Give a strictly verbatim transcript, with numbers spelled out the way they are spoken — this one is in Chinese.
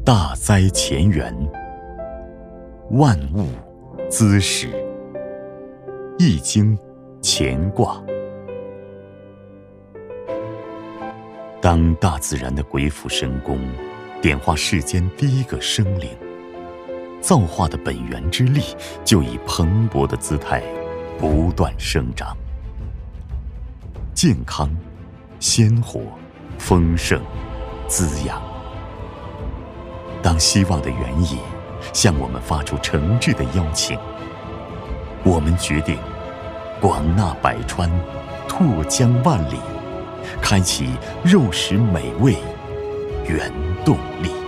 大灾前缘，万物滋始。易经乾卦。当大自然的鬼斧神工点化世间第一个生灵，造化的本源之力就以蓬勃的姿态不断生长，健康、鲜活、丰盛、滋养。当希望的原野向我们发出诚挚的邀请，我们决定广纳百川，拓疆万里，开启肉食美味原动力。